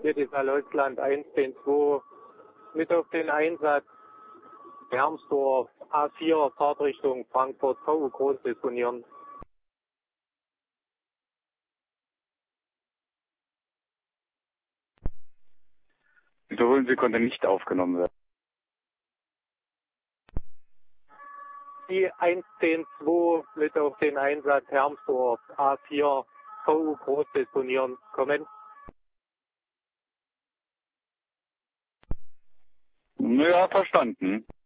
Jetisal Deutschland 1-2 mit auf den Einsatz Hermsdorf A4 Fahrtrichtung Frankfurt VU groß disponieren. Wiederholen Sie, konnte nicht aufgenommen werden. Die 1-2 mit auf den Einsatz Hermsdorf A4 VU groß disponieren. Kommen. Ja, verstanden.